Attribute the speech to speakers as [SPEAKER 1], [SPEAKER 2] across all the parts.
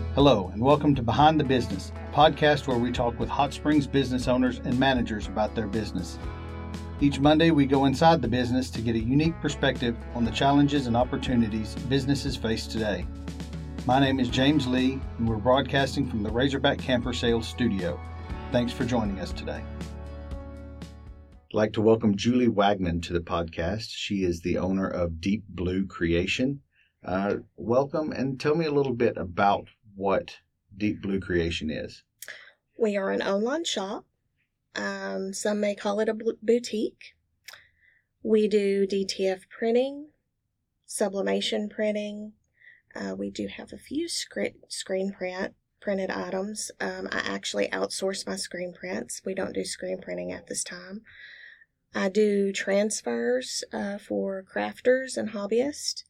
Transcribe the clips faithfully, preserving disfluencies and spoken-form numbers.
[SPEAKER 1] Hello, and welcome to Behind the Business, a podcast where we talk with Hot Springs business owners and managers about their business. Each Monday, we go inside the business to get a unique perspective on the challenges and opportunities businesses face today. My name is James Lee, and we're broadcasting from the Razorback Camper Sales Studio. Thanks for joining us today. I'd like to welcome Julie Wagman to the podcast. She is the owner of Deep Blue Creation. Uh, welcome, and tell me a little bit about what Deep Blue Creation is.
[SPEAKER 2] We are an online shop. Um, some may call it a boutique. We do D T F printing, sublimation printing. Uh, we do have a few screen, screen print printed items. Um, I actually outsource my screen prints. We don't do screen printing at this time. I do transfers uh, for crafters and hobbyists.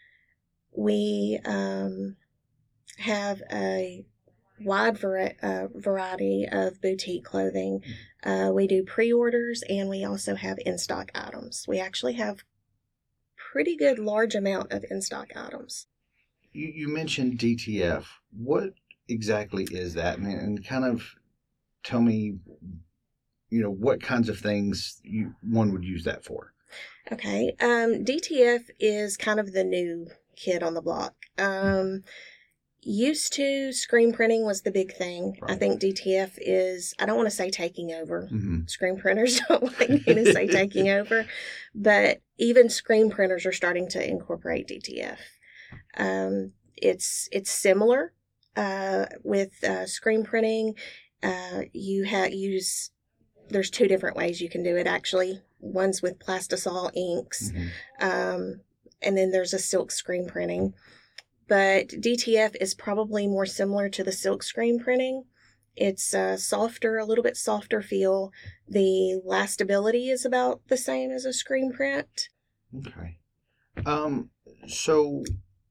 [SPEAKER 2] We um, have a wide vari- uh, variety of boutique clothing. Uh, we do pre-orders, and we also have in-stock items. We actually have pretty good large amount of in-stock items.
[SPEAKER 1] You, you mentioned D T F. What exactly is that? And, and kind of tell me, you know, what kinds of things you, one would use that for.
[SPEAKER 2] Okay. Um, D T F is kind of the new kid on the block. Um, used to, screen printing was the big thing. Right. I think D T F is, I don't want to say taking over. Mm-hmm. Screen printers don't like me to say taking over. But even screen printers are starting to incorporate D T F. Um, it's it's similar uh, with uh, screen printing. Uh, you ha- use, there's two different ways you can do it actually. One's with plastisol inks, mm-hmm. um, and then there's a silk screen printing. But D T F is probably more similar to the silk screen printing. It's a softer, a little bit softer feel. The lastability is about the same as a screen print.
[SPEAKER 1] Okay. Um. So.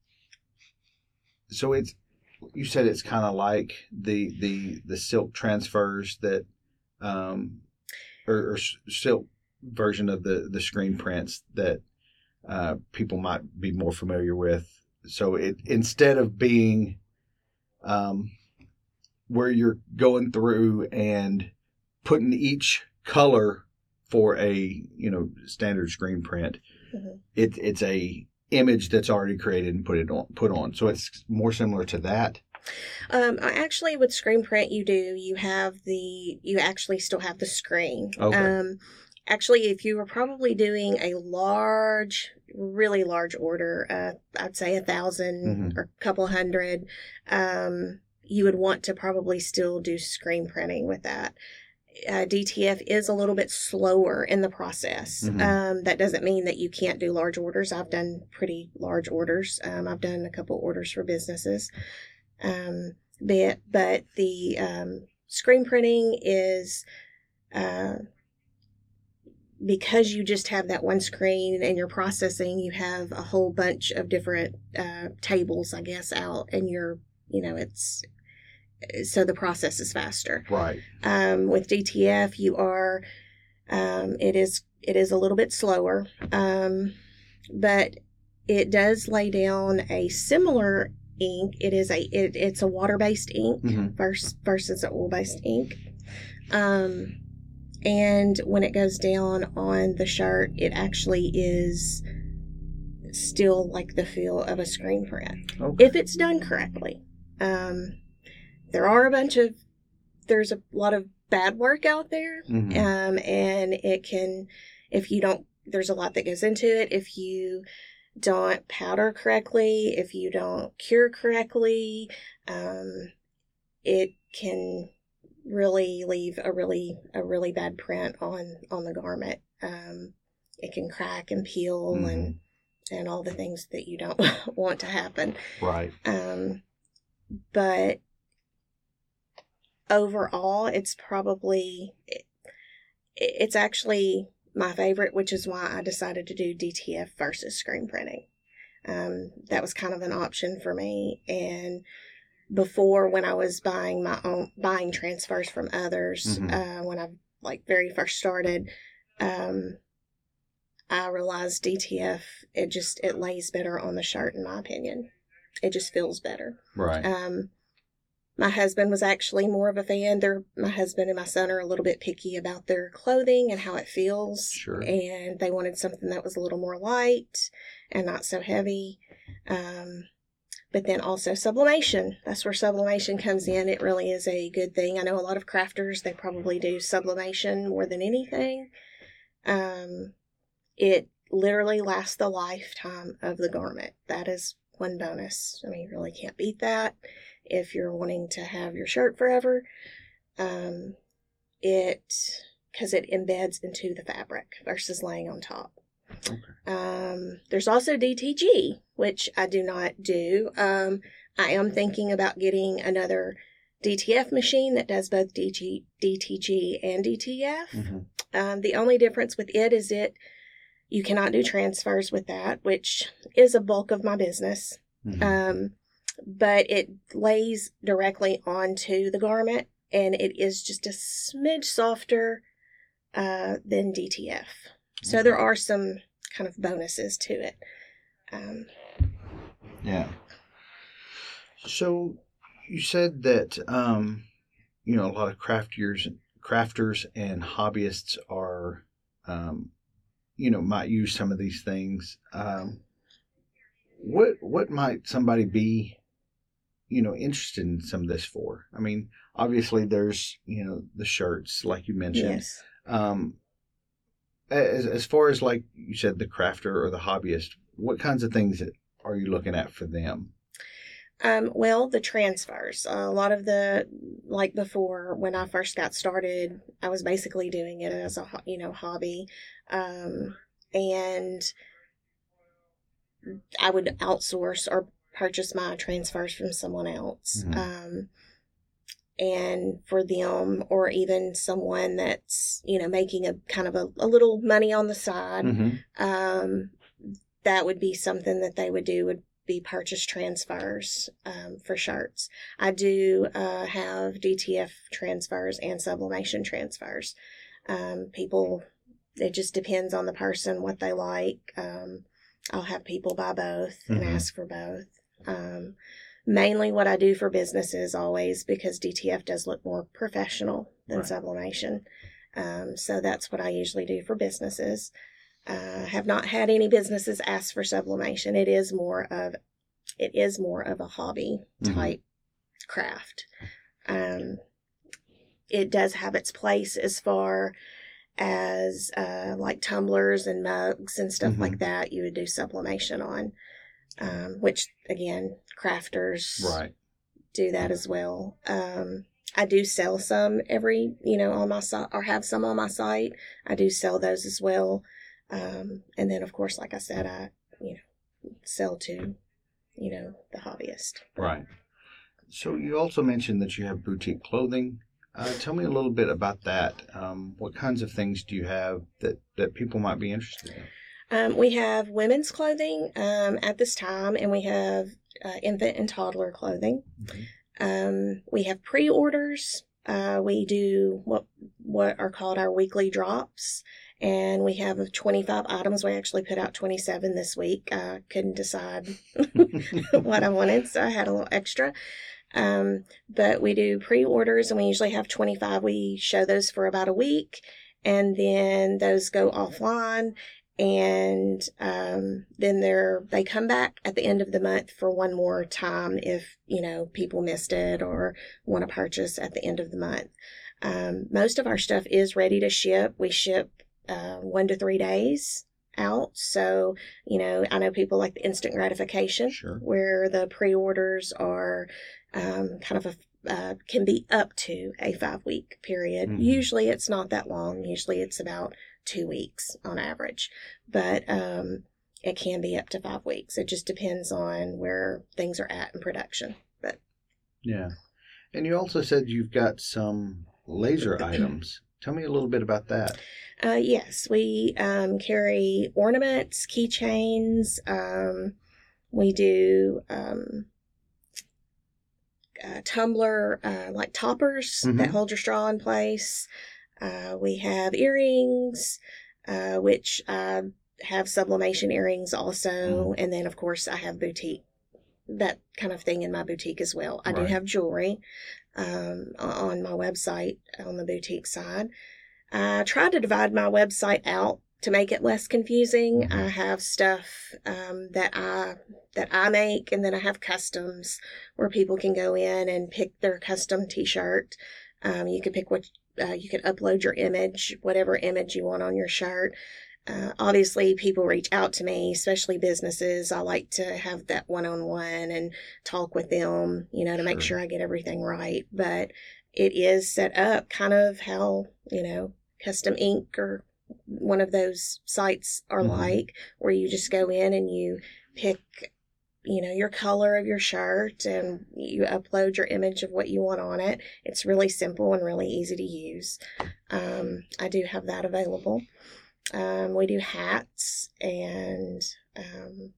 [SPEAKER 1] So it's. You said it's kind of like the the the silk transfers that, um, or, or silk version of the the screen prints that uh, people might be more familiar with. So it instead of being um, where you're going through and putting each color for a you know standard screen print, mm-hmm. it, it's a image that's already created and put it on put on. So it's more similar to that.
[SPEAKER 2] Um, actually, with screen print, you do you have the you actually still have the screen.
[SPEAKER 1] Okay.
[SPEAKER 2] Um, actually, if you were probably doing a large, really large order, uh, I'd say a thousand mm-hmm. or a couple hundred, um, you would want to probably still do screen printing with that. Uh, D T F is a little bit slower in the process. Mm-hmm. Um, that doesn't mean that you can't do large orders. I've done pretty large orders. Um, I've done a couple orders for businesses. Um, but, but the um, screen printing is... Uh, because you just have that one screen and you're processing, you have a whole bunch of different uh, tables, I guess, out, and you're, you know, it's, so the process is faster.
[SPEAKER 1] Right.
[SPEAKER 2] Um, with D T F, you are, um, it is, it is a little bit slower, um, but it does lay down a similar ink. It is a, it, it's a water-based ink mm-hmm. versus, versus an oil-based ink. Um, And when it goes down on the shirt, it actually is still like the feel of a screen print. Okay. If it's done correctly. Um, there are a bunch of, there's a lot of bad work out there. Mm-hmm. Um, and it can, if you don't, there's a lot that goes into it. If you don't powder correctly, if you don't cure correctly, um, it can really leave a really a really bad print on on the garment. Um, it can crack and peel mm-hmm. and and all the things that you don't want to happen.
[SPEAKER 1] Right.
[SPEAKER 2] Um, but overall, it's probably it, it's actually my favorite, which is why I decided to do D T F versus screen printing. Um, that was kind of an option for me. And before, when I was buying my own, buying transfers from others, mm-hmm. uh, when I like very first started, um, I realized D T F, it just, it lays better on the shirt in my opinion. It just feels better.
[SPEAKER 1] Right.
[SPEAKER 2] Um, my husband was actually more of a fan. They're, my husband and my son are a little bit picky about their clothing and how it feels.
[SPEAKER 1] Sure.
[SPEAKER 2] And they wanted something that was a little more light and not so heavy. Um, but then also sublimation. That's where sublimation comes in. It really is a good thing. I know a lot of crafters, they probably do sublimation more than anything. Um, it literally lasts the lifetime of the garment. That is one bonus. I mean, you really can't beat that if you're wanting to have your shirt forever. Um, it, because it embeds into the fabric versus laying on top.
[SPEAKER 1] Okay.
[SPEAKER 2] Um, there's also D T G, which I do not do. Um, I am thinking about getting another D T F machine that does both D T G and D T F.
[SPEAKER 1] Mm-hmm.
[SPEAKER 2] Um, the only difference with it is it, you cannot do transfers with that, which is a bulk of my business.
[SPEAKER 1] Mm-hmm.
[SPEAKER 2] Um, but it lays directly onto the garment, and it is just a smidge softer uh, than D T F. So there are some kind of bonuses to it. Um,
[SPEAKER 1] yeah. So you said that, um, you know, a lot of crafters, crafters and hobbyists are, um, you know, might use some of these things. Um, what what might somebody be, you know, interested in some of this for? I mean, obviously there's, you know, the shirts, like you mentioned.
[SPEAKER 2] yes.
[SPEAKER 1] Um, as as far as, like you said, the crafter or the hobbyist, what kinds of things are you looking at for them?
[SPEAKER 2] Um, well, the transfers. Uh, a lot of the, like before, when I first got started, I was basically doing it as a, you know, hobby. Um, and I would outsource or purchase my transfers from someone else.
[SPEAKER 1] Mm-hmm.
[SPEAKER 2] Um, and for them, or even someone that's, you know, making a kind of a, a little money on the side,
[SPEAKER 1] Mm-hmm.
[SPEAKER 2] um, that would be something that they would do, would be purchase transfers um, for shirts. I do uh, have D T F transfers and sublimation transfers. Um, people, it just depends on the person, what they like. Um, I'll have people buy both and
[SPEAKER 1] Mm-hmm.
[SPEAKER 2] ask for both. Um, mainly what I do for businesses always, because D T F does look more professional than
[SPEAKER 1] Right.
[SPEAKER 2] sublimation. Um, so that's what I usually do for businesses. Uh, have not had any businesses ask for sublimation. It is more of, it is more of a hobby type mm-hmm. craft. Um, it does have its place as far as uh, like tumblers and mugs and stuff mm-hmm. like that. You would do sublimation on, um, which again, crafters
[SPEAKER 1] right.
[SPEAKER 2] do that as well. Um, I do sell some every, you know, on my site, or have some on my site. I do sell those as well. Um, and then, of course, like I said, I, you know, sell to, you know, the hobbyist.
[SPEAKER 1] Right. So you also mentioned that you have boutique clothing. Uh, tell me a little bit about that. Um, what kinds of things do you have that, that people might be interested in?
[SPEAKER 2] Um, we have women's clothing um, at this time, and we have uh, infant and toddler clothing. Mm-hmm. Um, we have pre-orders. Uh, we do what what are called our weekly drops. And we have twenty-five items. We actually put out twenty-seven this week. I couldn't decide what I wanted, so I had a little extra. Um, but we do pre-orders, and we usually have twenty-five. We show those for about a week, and then those go offline. And um, then they're they come back at the end of the month for one more time if, you know, people missed it or want to purchase at the end of the month. Um, most of our stuff is ready to ship. We ship Uh, one to three days out. So, you know, I know people like the instant gratification,
[SPEAKER 1] sure.
[SPEAKER 2] where the pre-orders are um, kind of a, uh, can be up to a five week period. Mm-hmm. Usually it's not that long. Usually it's about two weeks on average, but um, it can be up to five weeks. It just depends on where things are at in production. But
[SPEAKER 1] yeah. And you also said you've got some laser items. Tell me a little bit about that.
[SPEAKER 2] Uh, yes, we um, carry ornaments, keychains. Um, we do um, uh, tumbler, uh, like toppers mm-hmm. that hold your straw in place. Uh, we have earrings, uh, which I have sublimation earrings also. Mm. And then, of course, I have boutique that kind of thing in my boutique as well. I
[SPEAKER 1] Right.
[SPEAKER 2] do have jewelry um, on my website on the boutique side. I try to divide my website out to make it less confusing.
[SPEAKER 1] Mm-hmm.
[SPEAKER 2] I have stuff um, that I that I make, and then I have customs where people can go in and pick their custom T-shirt. Um, you can pick what uh, you can upload your image, whatever image you want on your shirt. Uh, obviously, people reach out to me, especially businesses. I like to have that one-on-one and talk with them, you know, to make
[SPEAKER 1] Sure.
[SPEAKER 2] sure I get everything right. But it is set up kind of how, you know, Custom Ink or one of those sites are
[SPEAKER 1] Mhm.
[SPEAKER 2] like, where you just go in and you pick, you know, your color of your shirt and you upload your image of what you want on it. It's really simple and really easy to use. Um, I do have that available. Um, we do hats, and um,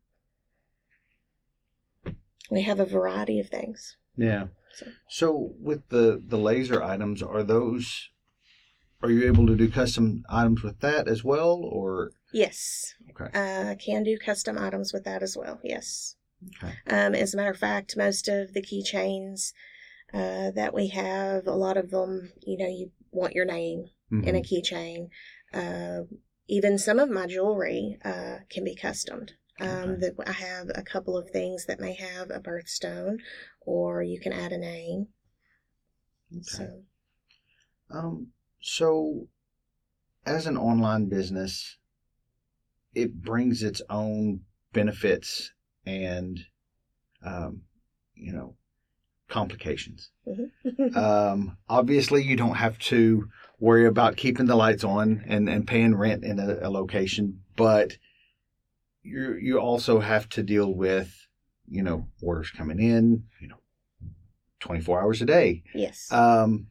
[SPEAKER 2] we have a variety of things.
[SPEAKER 1] Yeah.
[SPEAKER 2] So,
[SPEAKER 1] So with the, the laser items, are those, are you able to do custom items with that as well, or?
[SPEAKER 2] yes,
[SPEAKER 1] Okay.
[SPEAKER 2] uh, can do custom items with that as well. Yes.
[SPEAKER 1] Okay.
[SPEAKER 2] Um, as a matter of fact, most of the keychains uh, that we have, a lot of them, you know, you want your name
[SPEAKER 1] Mhm.
[SPEAKER 2] in a keychain. Uh, even some of my jewelry uh, can be customed. Um,
[SPEAKER 1] Okay.
[SPEAKER 2] that I have a couple of things that may have a birthstone, or you can add a name.
[SPEAKER 1] Okay.
[SPEAKER 2] So,
[SPEAKER 1] Um, so as an online business, it brings its own benefits and, um, you know, complications.
[SPEAKER 2] mhm.
[SPEAKER 1] Um, obviously, you don't have to worry about keeping the lights on and, and paying rent in a, a location, but you you also have to deal with, you know, orders coming in, you know, twenty-four hours a day.
[SPEAKER 2] yes.
[SPEAKER 1] Um,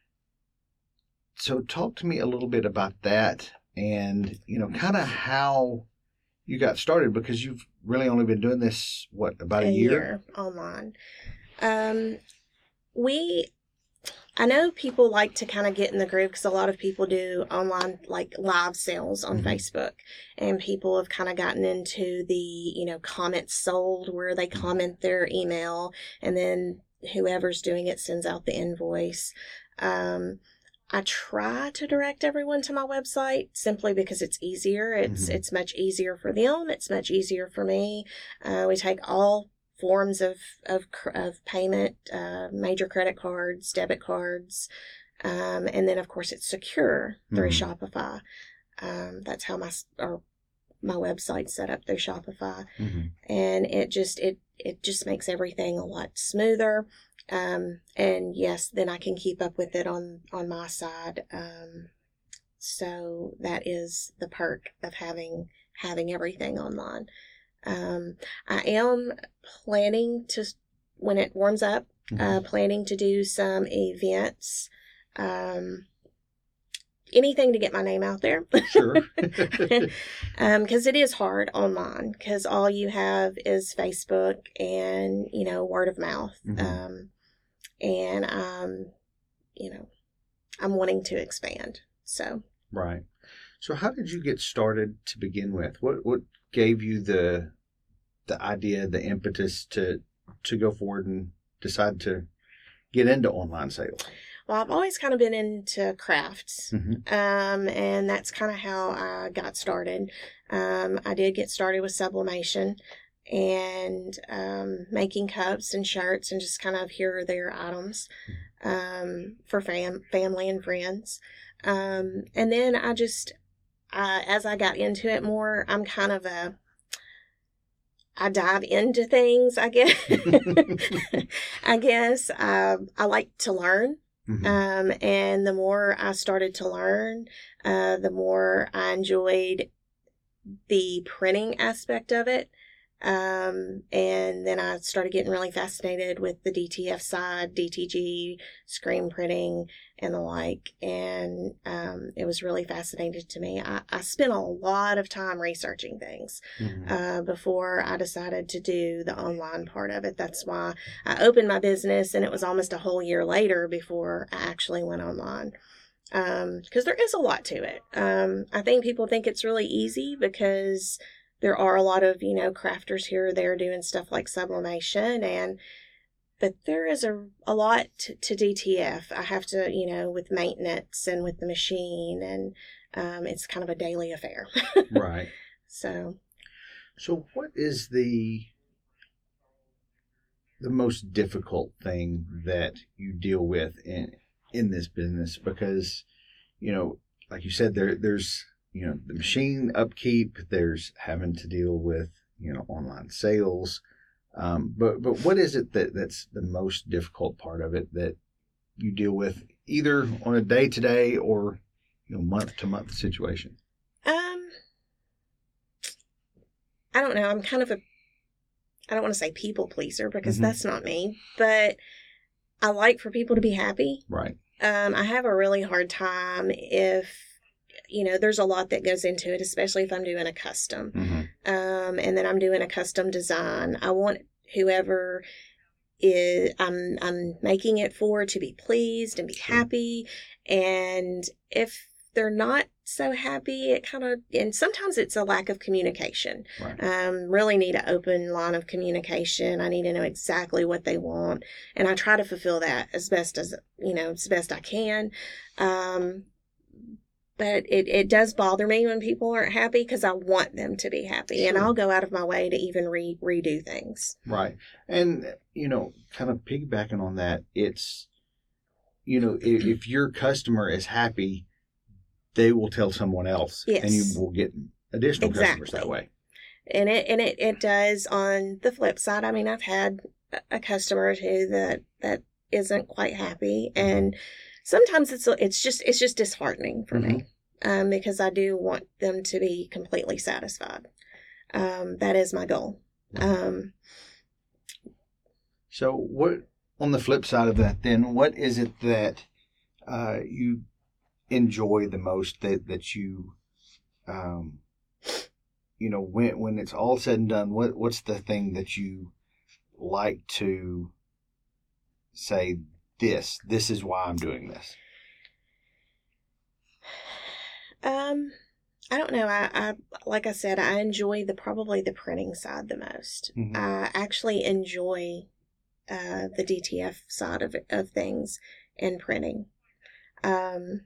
[SPEAKER 1] so talk to me a little bit about that and, you know, kind of how you got started, because you've really only been doing this, what, about a,
[SPEAKER 2] a
[SPEAKER 1] year?
[SPEAKER 2] year online. Um, we, I know people like to kind of get in the groove because a lot of people do online, like live sales on
[SPEAKER 1] Mhm.
[SPEAKER 2] Facebook, and people have kind of gotten into the, you know, comments sold, where they
[SPEAKER 1] Mhm.
[SPEAKER 2] comment their email and then whoever's doing it sends out the invoice. Um, I try to direct everyone to my website simply because it's easier. It's
[SPEAKER 1] Mhm.
[SPEAKER 2] it's much easier for them. It's much easier for me. Uh, we take all forms of of, cr- of payment, uh, major credit cards, debit cards, um, and then of course it's secure through
[SPEAKER 1] Mhm.
[SPEAKER 2] Shopify. Um, that's how my s- or my website's set up through Shopify,
[SPEAKER 1] Mhm.
[SPEAKER 2] and it just it it just makes everything a lot smoother. Um, and yes, then I can keep up with it on on my side. Um, so that is the perk of having having everything online. Um, I am planning to, when it warms up,
[SPEAKER 1] Mhm.
[SPEAKER 2] uh, planning to do some events. Um, anything to get my name out there.
[SPEAKER 1] Sure.
[SPEAKER 2] um, because it is hard online, because all you have is Facebook and, you know, word of mouth.
[SPEAKER 1] Mhm.
[SPEAKER 2] Um, and, um, you know, I'm wanting to expand. So,
[SPEAKER 1] Right. So how did you get started to begin with? What what gave you the the idea, the impetus to to go forward and decide to get into online sales?
[SPEAKER 2] well, I've always kind of been into crafts.
[SPEAKER 1] Mhm.
[SPEAKER 2] Um, and that's kind of how I got started. Um, I did get started with sublimation and um, making cups and shirts and just kind of here or there items um, for fam- family and friends. Um, and then I just, uh, as I got into it more, I'm kind of a, I dive into things, I guess. I guess um, I like to learn.
[SPEAKER 1] Mhm.
[SPEAKER 2] Um, and the more I started to learn, uh, the more I enjoyed the printing aspect of it. Um, and then I started getting really fascinated with the D T F side, D T G, screen printing, and the like. And um, it was really fascinating to me. I, I spent a lot of time researching things
[SPEAKER 1] Mhm.
[SPEAKER 2] uh, before I decided to do the online part of it. That's why I opened my business, and it was almost a whole year later before I actually went online. Um, because there is a lot to it. Um, I think people think it's really easy because there are a lot of, you know, crafters here or there doing stuff like sublimation, and but there is a, a lot to, to D T F. I have to, you know, with maintenance and with the machine, and um, it's kind of a daily affair.
[SPEAKER 1] Right.
[SPEAKER 2] So.
[SPEAKER 1] So what is the the most difficult thing that you deal with in in this business? Because, you know, like you said, there there's, you know, the machine upkeep, there's having to deal with, you know, online sales. Um, but but what is it that, that's the most difficult part of it that you deal with either on a day to day or, you know, month to month situation?
[SPEAKER 2] Um, I don't know. I'm kind of a, I don't want to say people pleaser because mm-hmm. that's not me, but I like for people to be happy.
[SPEAKER 1] Right.
[SPEAKER 2] Um, I have a really hard time if, you know, there's a lot that goes into it, especially if I'm doing a custom. Mm-hmm. Um, and then I'm doing a custom design. I want whoever is I'm I'm making it for to be pleased and be sure. happy. And if they're not so happy, it kind of, and sometimes it's a lack of communication. Right. Um, really need an open line of communication. I need to know exactly what they want, and I try to fulfill that as best as, you know, as best I can. Um, but it, it does bother me when people aren't happy because I want them to be happy, sure. and I'll go out of my way to even re, redo things.
[SPEAKER 1] Right. And, you know, kind of piggybacking on that, it's, you know, if, if your customer is happy, they will tell someone else, yes. and you will get additional exactly. customers that way.
[SPEAKER 2] And it and it, it does on the flip side. I mean, I've had a customer or two that, that isn't quite happy, mm-hmm. and sometimes it's it's just it's just disheartening for mm-hmm. me, um, because I do want them to be completely satisfied. Um, that is my goal. Mm-hmm. Um,
[SPEAKER 1] so, what on the flip side of that, then, what is it that uh, you enjoy the most that that you um you know when when it's all said and done, what what's the thing that you like to say, this this is why I'm doing this?
[SPEAKER 2] um I don't know. I, I like I said, I enjoy the probably the printing side the most. Mm-hmm. I actually enjoy uh the D T F side of of things and printing. um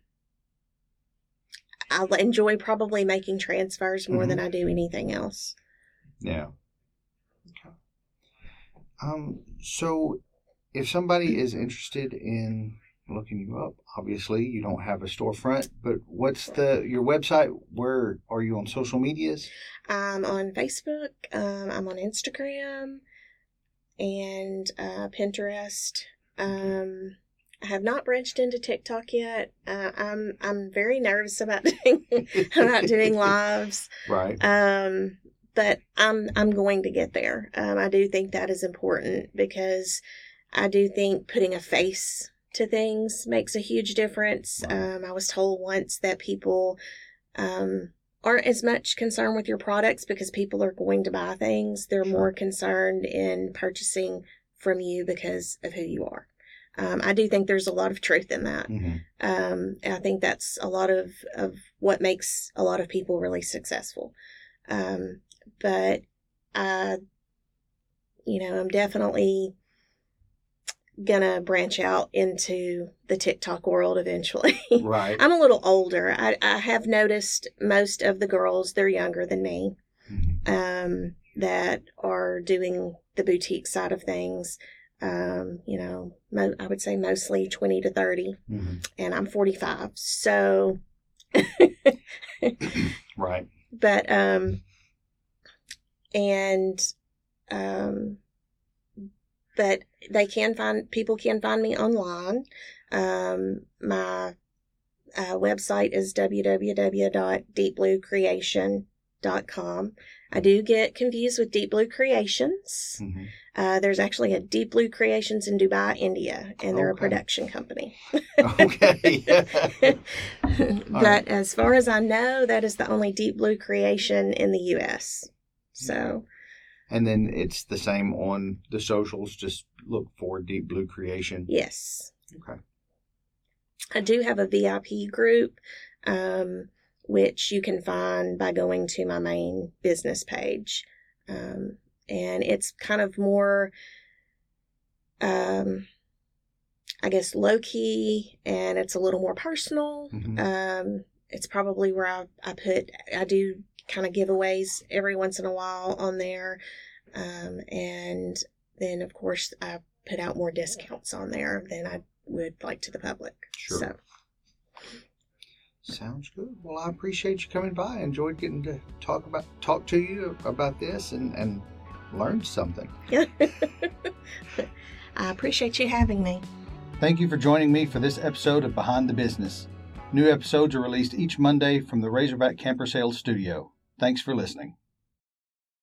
[SPEAKER 2] I enjoy probably making transfers more mm-hmm. than I do anything else.
[SPEAKER 1] Yeah. Okay. Um. So, if somebody is interested in looking you up, obviously you don't have a storefront, but what's the your website? Where are you on social medias?
[SPEAKER 2] I'm on Facebook. Um, I'm on Instagram and uh, Pinterest. Um. I have not branched into TikTok yet. Uh, I'm I'm very nervous about doing about doing lives.
[SPEAKER 1] Right.
[SPEAKER 2] Um, but I'm I'm going to get there. Um, I do think that is important because I do think putting a face to things makes a huge difference. Right. Um, I was told once that people um aren't as much concerned with your products because people are going to buy things. They're sure. more concerned in purchasing from you because of who you are. Um, I do think there's a lot of truth in that. Mm-hmm. Um, and I think that's a lot of, of what makes a lot of people really successful. Um, but I, you know, I'm definitely going to branch out into the TikTok world eventually.
[SPEAKER 1] Right.
[SPEAKER 2] I'm a little older. I, I have noticed most of the girls, they're younger than me, mm-hmm. um, that are doing the boutique side of things. Um, you know, mo- I would say mostly twenty to thirty, mm-hmm. and I'm forty-five. So,
[SPEAKER 1] right.
[SPEAKER 2] But, um, and, um, but they can find, people can find me online. Um, my, uh, website is w w w dot deep blue creation dot com. I do get confused with Deep Blue Creations. Mm-hmm. Uh, there's actually a Deep Blue Creations in Dubai, India, and they're okay. a production company.
[SPEAKER 1] Okay.
[SPEAKER 2] But right. as far as I know, that is the only Deep Blue Creation in the U S. So.
[SPEAKER 1] And then it's the same on the socials. Just look for Deep Blue Creation.
[SPEAKER 2] Yes.
[SPEAKER 1] Okay.
[SPEAKER 2] I do have a V I P group. Um, which you can find by going to my main business page. Um, and it's kind of more, um, I guess, low-key, and it's a little more personal.
[SPEAKER 1] Mm-hmm.
[SPEAKER 2] Um, it's probably where I, I put, I do kind of giveaways every once in a while on there. Um, and then, of course, I put out more discounts on there than I would like to the public.
[SPEAKER 1] Sure.
[SPEAKER 2] So.
[SPEAKER 1] Sounds good. Well, I appreciate you coming by. I enjoyed getting to talk about talk to you about this and, and learn something.
[SPEAKER 2] I appreciate you having me.
[SPEAKER 1] Thank you for joining me for this episode of Behind the Business. New episodes are released each Monday from the Razorback Camper Sales Studio. Thanks for listening.